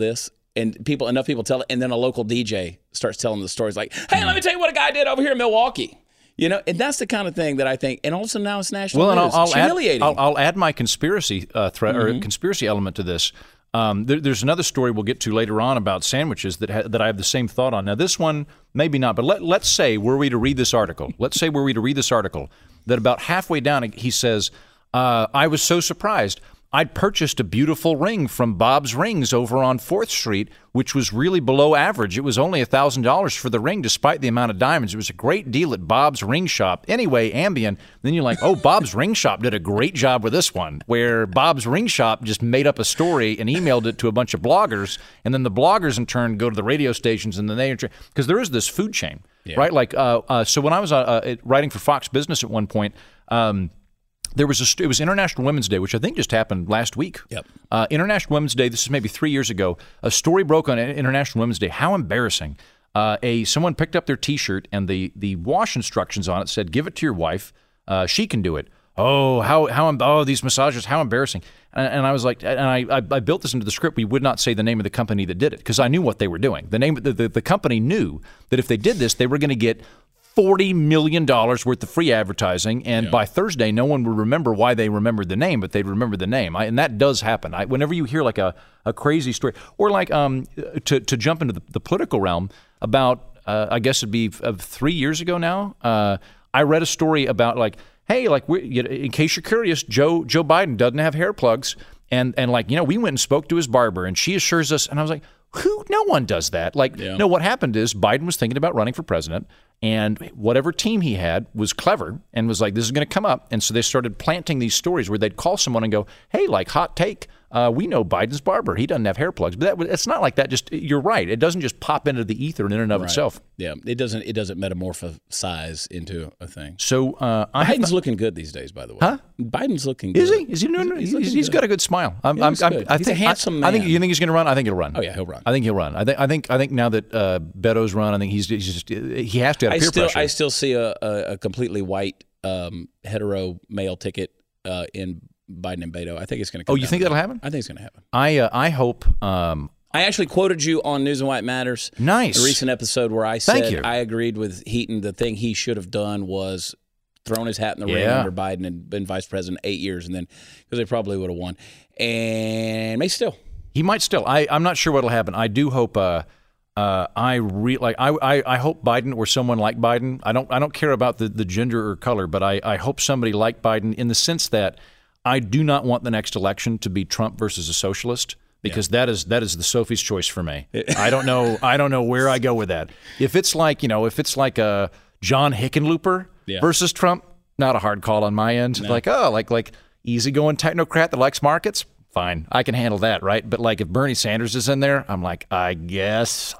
And people, enough people tell it, and then a local D J starts telling the stories like, hey, let me tell you what a guy did over here in Milwaukee. You know, and that's the kind of thing that I think, and also now it's national well, news. And I'll, I'll humiliating. Add, I'll, I'll add my conspiracy uh, threat mm-hmm. or conspiracy element to this. Um, there, there's another story we'll get to later on about sandwiches that ha- that I have the same thought on. Now, this one, maybe not, but let, let's say, were we to read this article, let's say were we to read this article, that about halfway down, he says, uh, I was so surprised. I'd purchased a beautiful ring from Bob's Rings over on fourth Street, which was really below average. It was only one thousand dollars for the ring, despite the amount of diamonds. It was a great deal at Bob's Ring Shop. Anyway, Ambien, then you're like, oh, Bob's Ring Shop did a great job with this one, where Bob's Ring Shop just made up a story and emailed it to a bunch of bloggers, and then the bloggers in turn go to the radio stations, and then they, because there is this food chain, yeah. right? Like, uh, uh, so when I was uh, uh, writing for Fox Business at one point, um, There was a, it was International Women's Day, which I think just happened last week. Yep. Uh, International Women's Day, this is maybe three years ago. A story broke on International Women's Day. How embarrassing. Uh, a Someone picked up their T-shirt, and the, the wash instructions on it said, give it to your wife. Uh, she can do it. Oh, how, how, oh, these massagers, how embarrassing. And, and I was like, and I, I, I built this into the script. We would not say the name of the company that did it because I knew what they were doing. The name, the, the, the company knew that if they did this, they were going to get forty million dollars worth of free advertising, and yeah. by Thursday, no one would remember why they remembered the name, but they'd remember the name. I, and that does happen. I, whenever you hear like a, a crazy story, or like um, to, to jump into the, the political realm, about, uh, I guess it'd be uh, three years ago now, uh, I read a story about like, hey, like we, in case you're curious, Joe Joe Biden doesn't have hair plugs, and and like, you know, we went and spoke to his barber, and she assures us, and I was like, who? No one does that. Like, yeah. no, what happened is Biden was thinking about running for president, and whatever team he had was clever and was like, this is going to come up. And so they started planting these stories where they'd call someone and go, hey, like, hot take, uh, we know Biden's barber. He doesn't have hair plugs. But that, it's not like that. Just, you're right. It doesn't just pop into the ether in and of right. itself. Yeah, it doesn't It doesn't metamorphosize into a thing. So uh, I Biden's not, looking good these days, by the way. Huh? Biden's looking good. Is he? Is he doing? He's, he's, he's got a good smile. I'm, he I'm, I'm, good. I he's think, a handsome I, man. I think you think he's going to run. I think he'll run. Oh yeah, he'll run. I think he'll run. I think. I think. I think now that uh, Beto's run, I think he's, he's just he has to have I peer still, pressure. I still see a, a, a completely white um, hetero male ticket uh, in Biden and Beto. I think it's going to. Oh, you think that'll happen? I think it's going to happen. I uh, I hope. Um, I actually quoted you on News and White Matters. Nice. A recent episode where I said Thank you. I agreed with Heaton. The thing he should have done was thrown his hat in the ring Yeah. under Biden and been vice president eight years, and then because they probably would have won, and may still. He might still. I I'm not sure what'll happen. I do hope. Uh, uh, I re- like. I, I I hope Biden or someone like Biden. I don't I don't care about the, the gender or color, but I I hope somebody like Biden in the sense that I do not want the next election to be Trump versus a socialist. Because yeah. that is that is the Sophie's choice for me. I don't know I don't know where I go with that. If it's like, you know, if it's like a John Hickenlooper yeah. versus Trump, not a hard call on my end. No. Like, oh, like like easygoing technocrat that likes markets, fine. I can handle that, right? But like if Bernie Sanders is in there, I'm like, I guess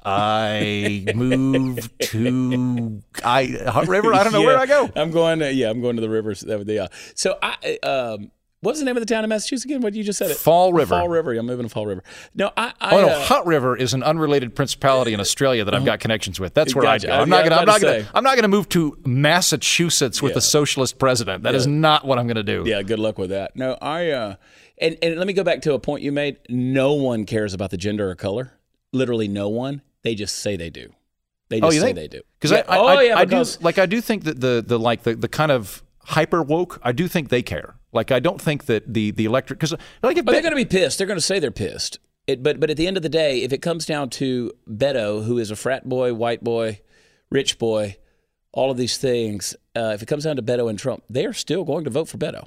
I move to I Hot River. I don't know yeah. where I go. I'm going to, yeah, I'm going to the rivers. Yeah. So I um What's the name of the town in Massachusetts again? What you just said? It. Fall River. Fall River. I'm moving to Fall River. No, I. I oh no, uh, Hutt River is an unrelated principality in Australia that I've got connections with. That's where gotcha. I go. I'm yeah, not going. I'm not going. to I'm not going to move to Massachusetts with yeah. a socialist president. That yeah. is not what I'm going to do. Yeah. Good luck with that. No, I. Uh, and and let me go back to a point you made. No one cares about the gender or color. Literally, no one. They just say they do. They just oh, you say think? they do. Because yeah. I, I, oh, I, yeah, I because, do like I do think that the the like the, the kind of hyper woke. I do think they care. Like, I don't think that the, the electorate, because like if oh, they're going to be pissed. They're going to say they're pissed. It, but but at the end of the day, if it comes down to Beto, who is a frat boy, white boy, rich boy, all of these things, uh, if it comes down to Beto and Trump, they are still going to vote for Beto.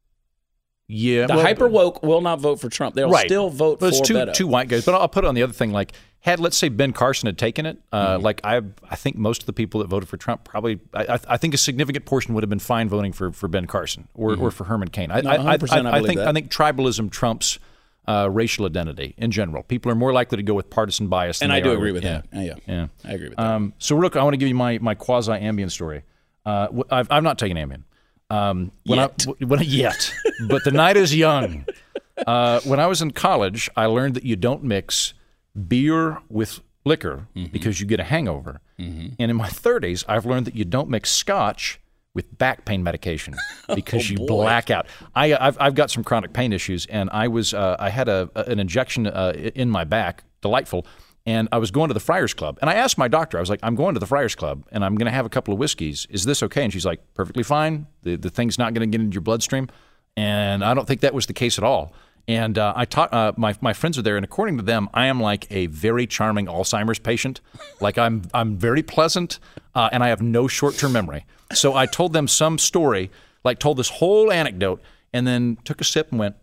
Yeah, the well, hyper woke will not vote for Trump. They'll right. still vote but for it's two, Beto. two white guys. But I'll put it on the other thing. Like, had let's say Ben Carson had taken it, uh, mm-hmm. like I, I think most of the people that voted for Trump probably, I, I think a significant portion would have been fine voting for, for Ben Carson or, mm-hmm. or for Herman Cain. I, no, I, I, I, I think that. I think tribalism trumps uh, racial identity in general. People are more likely to go with partisan bias. Than and they I do are agree with yeah. that. Yeah, yeah, I agree with that. Um, so, Rook, I want to give you my my quasi Ambien story. Uh, I've I've not taken Ambien. Um, when yet. I, when, yet, but the night is young. Uh, when I was in college, I learned that you don't mix beer with liquor mm-hmm. because you get a hangover. Mm-hmm. And in my thirties, I've learned that you don't mix scotch with back pain medication because oh, you boy. black out. I, I've, I've got some chronic pain issues, and I was uh, I had a, an injection uh, in my back delightful. And I was going to the Friars Club. And I asked my doctor, I was like, I'm going to the Friars Club, and I'm going to have a couple of whiskeys. Is this okay? And she's like, perfectly fine. The, the thing's not going to get into your bloodstream. And I don't think that was the case at all. And uh, I taught uh, my my friends are there, and according to them, I am like a very charming Alzheimer's patient. Like I'm I'm very pleasant, uh, and I have no short-term memory. So I told them some story, like told this whole anecdote, and then took a sip and went,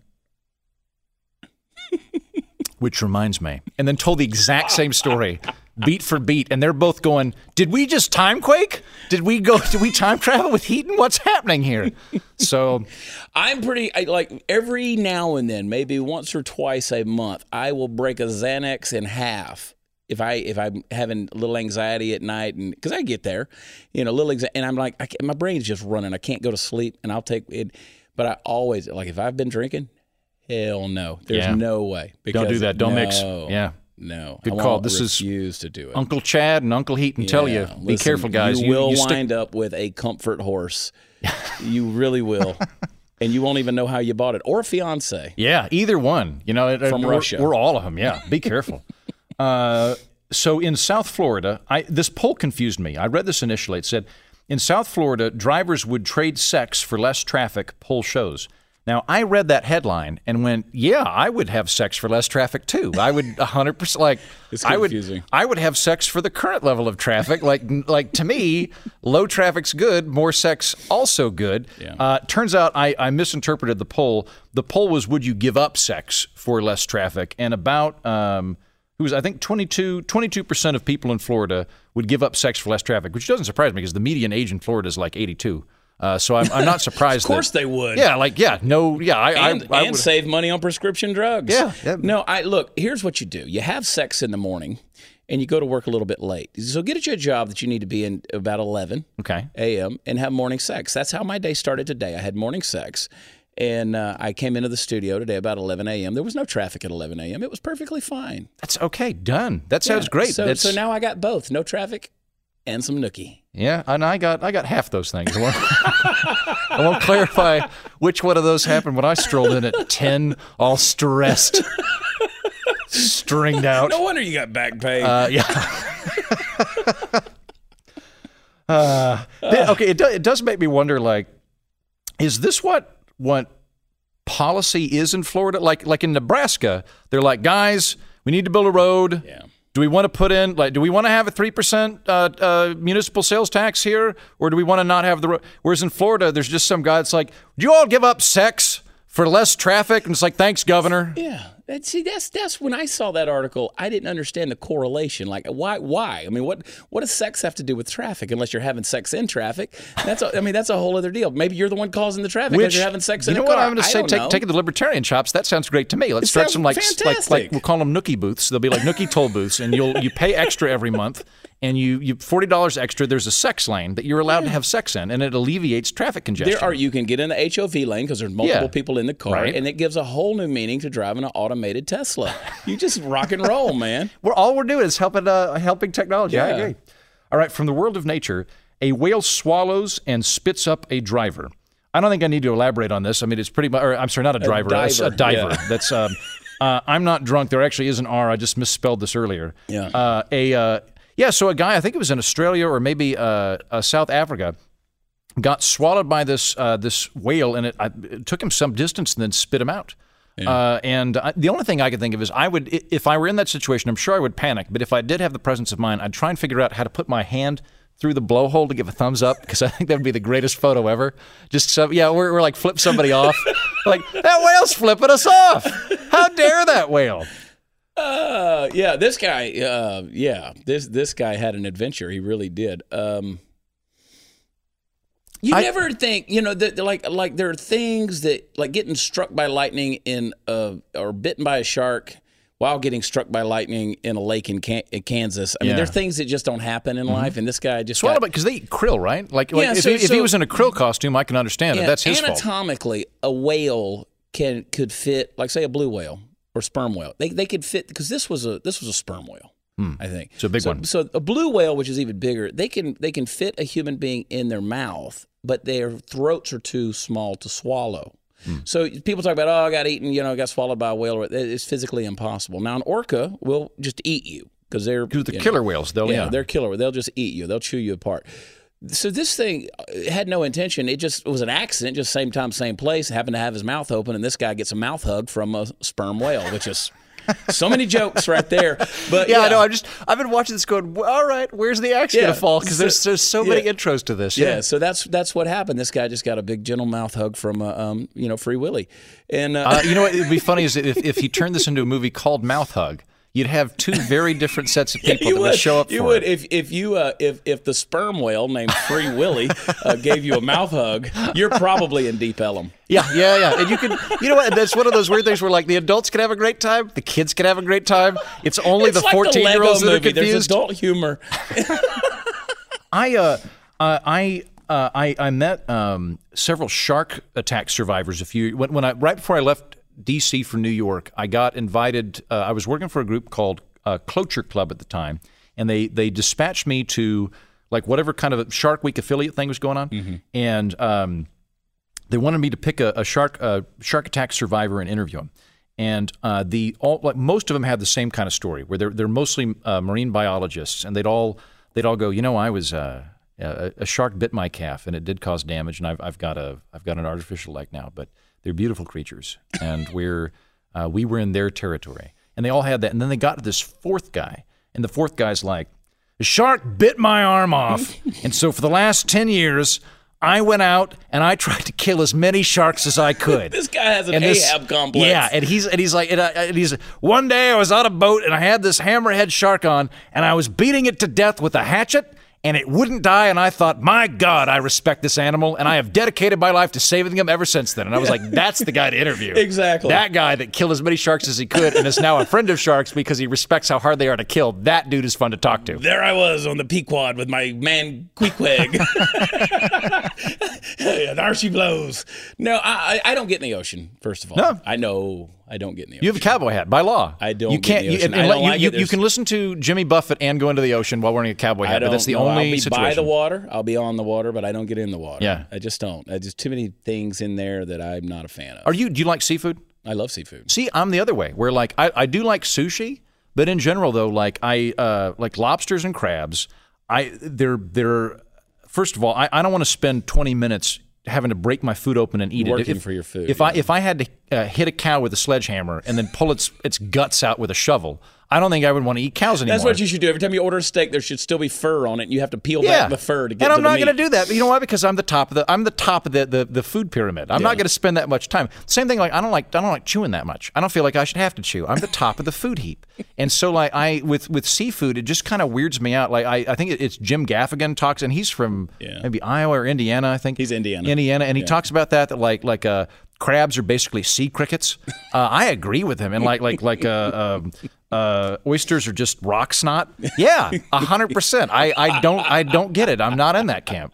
which reminds me, and then told the exact same story, beat for beat, and they're both going, did we just time quake? Did we go, did we time travel with Heaton? What's happening here? So I'm pretty, I, like every now and then, maybe once or twice a month, I will break a Xanax in half. If I if I'm having a little anxiety at night, and because I get there, you know, a little anxiety, and I'm like, I can't, my brain's just running. I can't go to sleep, and I'll take it. But I always, like, if I've been drinking, hell no, there's yeah. no way. Don't do that. Don't no, mix. Yeah. No. Good I call. Won't This refuse is to do it. Uncle Chad and Uncle Heaton yeah. tell you, be Listen, careful, guys. You, you will you stick- wind up with a comfort horse. You really will. And you won't even know how you bought it. Or a fiance. Yeah, either one. You know, From we're, Russia. We're all of them. Yeah, be careful. uh, so in South Florida, I, this poll confused me. I read this initially. It said, in South Florida, drivers would trade sex for less traffic, poll shows. Now, I read that headline and went, yeah, I would have sex for less traffic, too. I would one hundred percent, like, it's I would confusing. I would have sex for the current level of traffic. Like, like to me, low traffic's good, more sex also good. Yeah. Uh, turns out I, I misinterpreted the poll. The poll was, would you give up sex for less traffic? And about, um, it was, I think, twenty-two percent of people in Florida would give up sex for less traffic, which doesn't surprise me because the median age in Florida is like eighty-two. Uh, so I'm, I'm not surprised. Of course that, they would. Yeah, like yeah, no, yeah, I, and, I, I and would save money on prescription drugs. Yeah, yeah. No, I look. Here's what you do: you have sex in the morning, and you go to work a little bit late. So get you a job that you need to be in about eleven okay. a m and have morning sex. That's how my day started today. I had morning sex, and uh, I came into the studio today about eleven a m There was no traffic at eleven a m It was perfectly fine. That's okay. Done. That sounds Yeah. great. So, That's, so now I got both: no traffic and some nookie. yeah, and I got I got half those things. I won't, I won't clarify which one of those happened when I strolled in at ten, all stressed, stringed out. No wonder you got back pay. Uh, yeah. uh, th- okay, it, do, it does make me wonder. Like, is this what what policy is in Florida? Like, like in Nebraska, they're like, guys, we need to build a road. yeah. Do we want to put in, like, do we want to have a three percent uh, uh, municipal sales tax here, or do we want to not have the road? Whereas in Florida, there's just some guy that's like, do you all give up sex for less traffic? And it's like, thanks, Governor. Yeah. That, see, that's that's when I saw that article, I didn't understand the correlation. Like, why? Why? I mean, what what does sex have to do with traffic? Unless you're having sex in traffic, that's a, I mean, that's a whole other deal. Maybe you're the one causing the traffic because you're having sex in you know a what car. I'm going to I say? don't Take, know. taking the libertarian chops. That sounds great to me. Let's It start sounds some like like fantastic. like we'll call them nookie booths. They'll be like nookie toll booths, and you'll you pay extra every month, and you you forty dollars extra. There's a sex lane that you're allowed to have sex in, and it alleviates traffic congestion. There are you can get in the H O V lane because there's multiple Yeah. people in the car, Right. and it gives a whole new meaning to driving an automated Tesla. You just rock and roll, man. We're all we're doing is helping uh, helping technology. I Yeah. agree. All right, from the world of nature, a whale swallows and spits up a driver. I don't think I need to elaborate on this. I mean, it's pretty much. Or, I'm sorry, not a driver, a, diver, a diver. yeah. That's. Um, uh, I'm not drunk. There actually is an R. I just misspelled this earlier. Yeah. Uh, a uh, yeah. So a guy, I think it was in Australia or maybe uh, uh, South Africa, got swallowed by this uh, this whale, and it, I, it took him some distance and then spit him out. Yeah. Uh, and I, the only thing I could think of is I would, i- if I were in that situation, I'm sure I would panic. But if I did have the presence of mind, I'd try and figure out how to put my hand through the blowhole to give a thumbs up, because I think that would be the greatest photo ever. Just so, yeah, we're, we're like flip somebody off. Like, that whale's flipping us off. How dare that whale? Uh, yeah, this guy, uh, yeah, this this guy had an adventure. He really did. Um, you I- never think, you know, that like like there are things that like getting struck by lightning in uh or bitten by a shark while getting struck by lightning in a lake in, Can- in Kansas. I mean, Yeah. there are things that just don't happen in life, and this guy just Swallow got, because they eat krill, right? Like, like Yeah, if, so- he, if he so- was in a krill costume, I can understand it. Yeah, That's his fault. anatomically, a whale can could fit, like say a blue whale or sperm whale. They they could fit because this was a this was a sperm whale. I think It's a big so, one. So a blue whale, which is even bigger, they can they can fit a human being in their mouth, but their throats are too small to swallow. Mm. So people talk about, oh, I got eaten, you know, I got swallowed by a whale. It's physically impossible. Now, an orca will just eat you because they're the killer know, whales. They'll yeah, yeah, they're killer. They'll just eat you. They'll chew you apart. So this thing had no intention. It just it was an accident, just same time, same place. Happened to have his mouth open, and this guy gets a mouth hug from a sperm whale, which is so many jokes right there. But yeah, yeah, I know. I'm just I've been watching this going, all right, where's the axe Yeah. going to fall? Because there's there's so many Yeah. intros to this. Yeah, Yeah. so that's that's what happened. This guy just got a big gentle mouth hug from uh, um, you know, Free Willy, and uh, Uh, you know what would be funny is if if he turned this into a movie called Mouth Hug, you'd have two very different sets of people you that would, would show up you for would it. if if you uh, if if the sperm whale named Free Willy uh, gave you a mouth hug, you're probably in Deep Ellum. Yeah, yeah, yeah. And you can, you know what? That's one of those weird things where like the adults can have a great time, the kids can have a great time. It's only It's the like fourteen-year-olds the that Lego are movie. There's confused. adult humor. I uh, uh I uh I I met um several shark attack survivors a few when when I right before I left D C for New York. I got invited. Uh, I was working for a group called uh, Cloture Club at the time, and they they dispatched me to like whatever kind of a Shark Week affiliate thing was going on, Mm-hmm. and um. They wanted me to pick a, a shark a shark attack survivor and interview him, and uh, the all like most of them had the same kind of story where they're they're mostly uh, marine biologists, and they'd all they'd all go, you know, I was uh, a, a shark bit my calf and it did cause damage, and I've I've got a I've got an artificial leg now, but they're beautiful creatures, and we're uh, we were in their territory, and they all had that, and then they got to this fourth guy, and the fourth guy's like, the shark bit my arm off, and so for the last ten years. I went out and I tried to kill as many sharks as I could. This guy has an And this- Ahab complex. Yeah, and he's and he's like, and, I, and he's one day I was on a boat and I had this hammerhead shark on and I was beating it to death with a hatchet and it wouldn't die, and I thought, my God, I respect this animal and I have dedicated my life to saving them ever since then. And I was like, that's the guy to interview. Exactly. That guy that killed as many sharks as he could and is now a friend of sharks because he respects how hard they are to kill. That dude is fun to talk to. There I was on the Pequod with my man Queequeg. There she blows. No, I, I I don't get in the ocean, first of all. No. I know I don't get in the ocean. You have a cowboy hat by law. I don't You get can't. in the You, ocean. and I let- don't you, like you, it. you There's- can listen to Jimmy Buffett and go into the ocean while wearing a cowboy I hat, but don't that's the know. only I'll be situation. by the water. I'll be on the water, but I don't get in the water. Yeah. I just don't. I just too many things in there that I'm not a fan of. Are you? Do you like seafood? I love seafood. See, I'm the other way. Where like I, I do like sushi, but in general though, like I uh, like lobsters and crabs. I they're they're first of all, I, I don't want to spend twenty minutes having to break my food open and eat it. Working If- for your food, If I if I had to uh, hit a cow with a sledgehammer and then pull its its guts out with a shovel, I don't think I would want to eat cows anymore. That's what you should do. Every time you order a steak, there should still be fur on it, and you have to peel Yeah, back the fur to get and to I'm the not meat. going to do that. You know why? Because I'm the top of the I'm the top of the the, the food pyramid. I'm not Yeah. going to spend that much time. Same thing. Like I don't like I don't like chewing that much. I don't feel like I should have to chew. I'm the top of the food heap. And so like I with with seafood, it just kind of weirds me out. Like I, I think it's Jim Gaffigan talks, and he's from Yeah. maybe Iowa or Indiana. I think He's Indiana. Indiana, and he talks about that that like like uh. crabs are basically sea crickets. Uh, I agree with him. And like like like uh, um, uh, oysters are just rock snot. Yeah, a hundred percent. I I don't I don't get it. I'm not in that camp.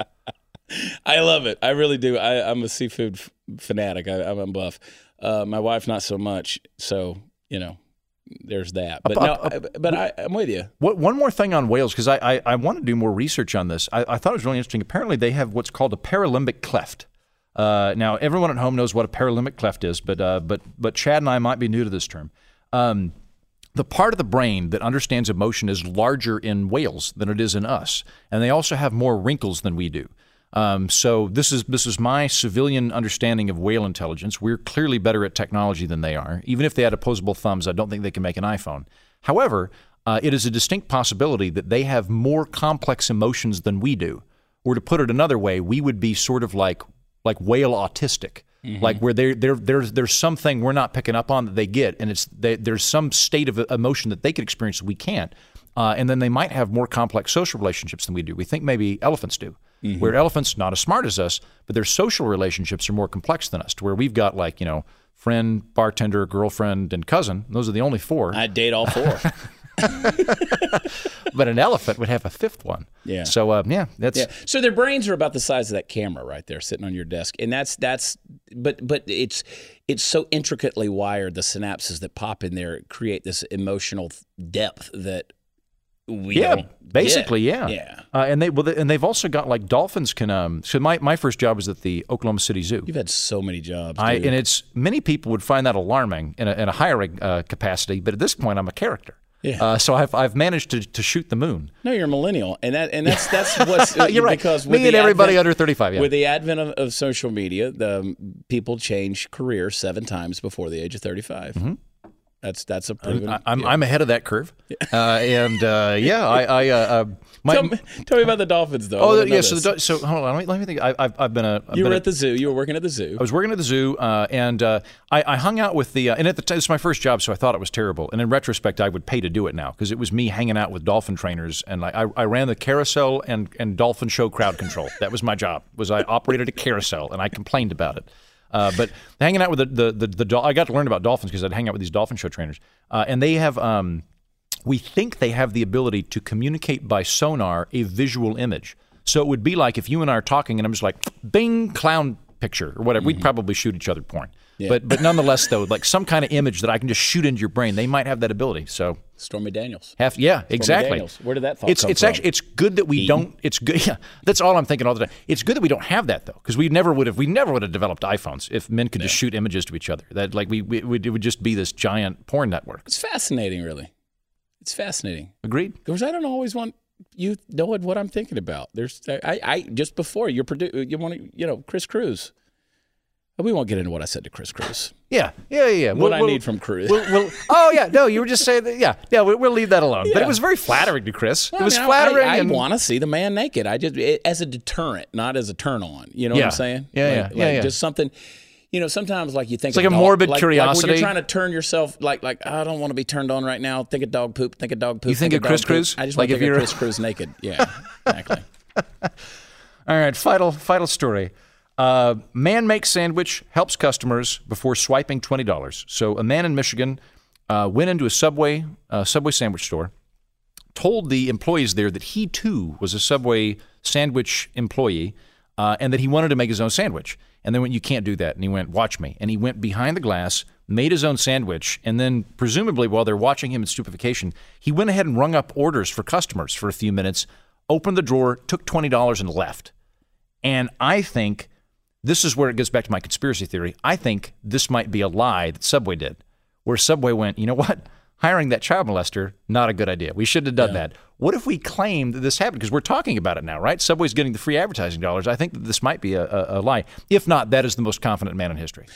I love it. I really do. I, I'm a seafood f- fanatic. I, I'm a buff. Uh, my wife, not so much. So, you know, there's that. But Uh, no, uh, I- but I, I'm with you. What, one more thing on whales, because I, I, I want to do more research on this. I, I thought it was really interesting. Apparently, they have what's called a paralimbic cleft. Uh, now, everyone at home knows what a paralimbic cleft is, but uh, but but Chad and I might be new to this term. Um, the part of the brain that understands emotion is larger in whales than it is in us, and they also have more wrinkles than we do. Um, so this is this is my civilian understanding of whale intelligence. We're clearly better at technology than they are. Even if they had opposable thumbs, I don't think they can make an iPhone. However, uh, it is a distinct possibility that they have more complex emotions than we do. Or to put it another way, we would be sort of like like whale autistic, mm-hmm. like where there there there's there's something we're not picking up on that they get, and it's they, there's some state of emotion that they could experience that we can't. Uh, and then they might have more complex social relationships than we do. We think maybe elephants do. Mm-hmm. Where elephants, not as smart as us, but their social relationships are more complex than us, to where we've got like, you know, friend, bartender, girlfriend, and cousin. Those are the only four. I'd date all four. But an elephant would have a fifth one. Yeah. So, uh, yeah, that's... Yeah. So their brains are about the size of that camera right there sitting on your desk. And that's, that's, but, but it's, it's so intricately wired, the synapses that pop in there create this emotional depth that we yeah, don't basically, get. yeah, Yeah. Uh, and they well, and they've also got like dolphins can. Um, so my, my first job was at the Oklahoma City Zoo. You've had so many jobs, I, dude. and it's many people would find that alarming in a, in a hiring uh, capacity, but at this point, I'm a character. Yeah. Uh, so I've I've managed to, to shoot the moon. No, you're a millennial, and that and that's that's what's You're right. because Me with and the everybody advent, under thirty-five. Yeah. With the advent of, of social media, the um, people change careers seven times before the age of thirty-five. Mm-hmm. That's that's a proven. I, I'm yeah. I'm ahead of that curve, uh, and uh, yeah, I, I uh, uh, my, tell, me, tell me about the Dolphins, though. oh yeah, so the, so hold on, let me, let me think. I, I've I've been a I've you been were a, at the zoo. You were working at the zoo. I was working at the zoo, uh, and uh, I, I hung out with the uh, and at the time it's my first job, so I thought it was terrible. And in retrospect, I would pay to do it now because it was me hanging out with dolphin trainers, and like I, I ran the carousel and and dolphin show crowd control. That was my job. Was I operated a carousel, and I complained about it. Uh, but hanging out with the the the, the dol- I got to learn about dolphins because I'd hang out with these dolphin show trainers, uh, and they have. Um, we think they have the ability to communicate by sonar a visual image. So it would be like if you and I are talking, and I'm just like, "Bing, clown picture" or whatever. Mm-hmm. We'd probably shoot each other porn. Yeah. But but nonetheless, though, like some kind of image that I can just shoot into your brain, they might have that ability. So Stormy Daniels. Have, yeah, Stormy exactly. Daniels. Where did that thought it's, come it's from? Actually, it's good that we Eden. don't. It's good. Yeah, that's all I'm thinking all the time. It's good that we don't have that though, because we never would have. We never would have developed iPhones if men could yeah. just shoot images to each other. That like we, we it would just be this giant porn network. It's fascinating, really. It's fascinating. Agreed. Because I don't always want you knowing what I'm thinking about. There's I, I just before you're produ- you want to you know Chris Cruz. We won't get into what I said to Chris Cruz. Yeah, yeah, yeah. What we'll, I we'll, need from Cruz. We'll, we'll, oh, yeah. No, you were just saying that. Yeah, yeah. We'll, we'll leave that alone. Yeah. But it was very flattering to Chris. Well, it was I mean, flattering. I, I and... want to see the man naked. I just it, as a deterrent, not as a turn on. You know yeah. what I'm saying? Yeah, like, yeah, like yeah, yeah. Just something. You know, sometimes like you think it's like of a dog, morbid like, curiosity. Like when you're trying to turn yourself, like like I don't want to be turned on right now. Think of dog poop. Think of dog poop. You think, think of Chris Cruz? I just like want to think you're... of Chris Cruz naked. Yeah, exactly. All right, final final story. Uh, man makes sandwich, helps customers before swiping twenty dollars. So a man in Michigan uh, went into a Subway uh, Subway sandwich store, told the employees there that he too was a Subway sandwich employee, uh, and that he wanted to make his own sandwich. And they went, "You can't do that." And he went, "Watch me." And he went behind the glass, made his own sandwich, and then presumably while they're watching him in stupefaction, he went ahead and rung up orders for customers for a few minutes, opened the drawer, took twenty dollars and left. And I think this is where it goes back to my conspiracy theory. I think this might be a lie that Subway did, where Subway went, you know what? Hiring that child molester, not a good idea. We shouldn't have done yeah. that. What if we claimed that this happened? Because we're talking about it now, right? Subway's getting the free advertising dollars. I think that this might be a, a, a lie. If not, that is the most confident man in history.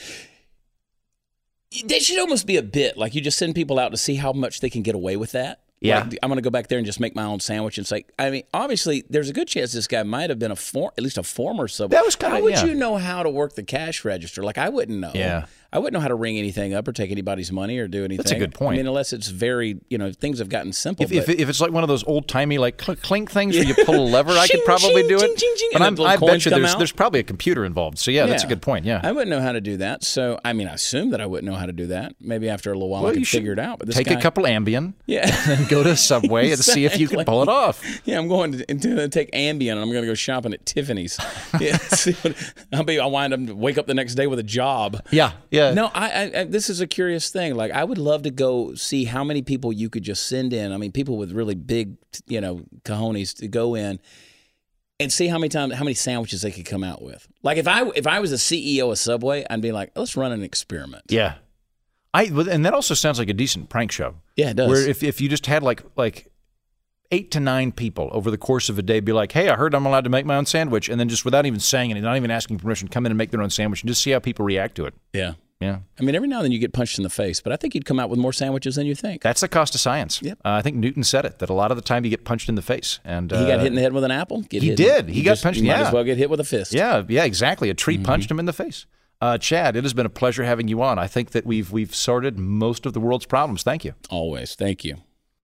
They should almost be a bit like you just send people out to see how much they can get away with that. Yeah. Like, I'm going to go back there and just make my own sandwich and say, I mean, obviously, there's a good chance this guy might have been a for, at least a former Subway. That was kind How of, would yeah. you know how to work the cash register? Like, I wouldn't know. Yeah. I wouldn't know how to ring anything up or take anybody's money or do anything. That's a good point. I mean, unless it's very, you know, things have gotten simple. If, but, if, if it's like one of those old-timey, like, clink, clink things where you pull a lever, I could Ching, probably ching, do it. ching, ching, ching, but and I'm, the I coins bet you come there's, out. there's probably a computer involved. So, yeah, yeah, that's a good point, yeah. I wouldn't know how to do that. So, I mean, I assume that I wouldn't know how to do that. Maybe after a little while well, I you could figure it out. But this take guy, a couple Ambien yeah. and go to Subway exactly. and see if you can pull it off. Yeah, I'm going to, to take Ambien and I'm going to go shopping at Tiffany's. Yeah, see what, I'll be. I'll wind up wake up the next day with a job. Yeah, yeah. No, I, I, I. This is a curious thing. Like, I would love to go see how many people you could just send in. I mean, people with really big, you know, cojones to go in and see how many times, how many sandwiches they could come out with. Like, if I if I was a C E O of Subway, I'd be like, let's run an experiment. Yeah, I. And that also sounds like a decent prank show. Yeah, it does. Where if if you just had like like. eight to nine people over the course of a day be like, hey, I heard I'm allowed to make my own sandwich, and then just without even saying it, not even asking permission, come in and make their own sandwich and just see how people react to it. Yeah. Yeah. I mean, every now and then you get punched in the face, but I think you'd come out with more sandwiches than you think. That's the cost of science. Yep. Uh, I think Newton said it, that a lot of the time you get punched in the face. And uh, he got hit in the head with an apple? Get he hit did. He you got just, punched. You yeah. might as well get hit with a fist. Yeah, yeah, exactly. A tree mm-hmm. punched him in the face. Uh, Chad, it has been a pleasure having you on. I think that we've we've sorted most of the world's problems. Thank you. Always. Thank you.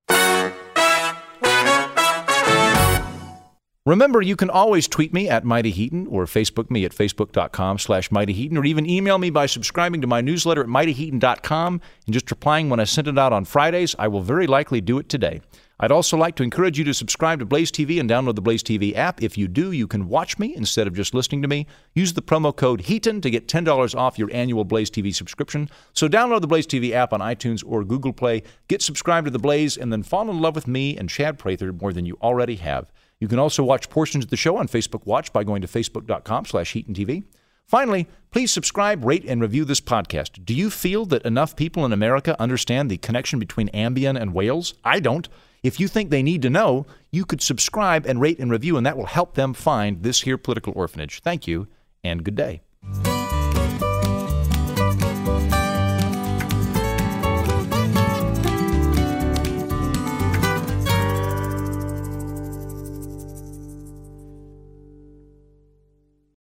Remember, you can always tweet me at Mighty Heaton or Facebook me at facebook.com slash Mighty Heaton, or even email me by subscribing to my newsletter at mighty heaton dot com and just replying when I send it out on Fridays. I will very likely do it today. I'd also like to encourage you to subscribe to Blaze T V and download the Blaze T V app. If you do, you can watch me instead of just listening to me. Use the promo code Heaton to get ten dollars off your annual Blaze T V subscription. So download the Blaze T V app on iTunes or Google Play, get subscribed to the Blaze, and then fall in love with me and Chad Prather more than you already have. You can also watch portions of the show on Facebook Watch by going to facebook.com slash Heaton TV. Finally, please subscribe, rate, and review this podcast. Do you feel that enough people in America understand the connection between Ambien and whales? I don't. If you think they need to know, you could subscribe and rate and review, and that will help them find this here political orphanage. Thank you, and good day.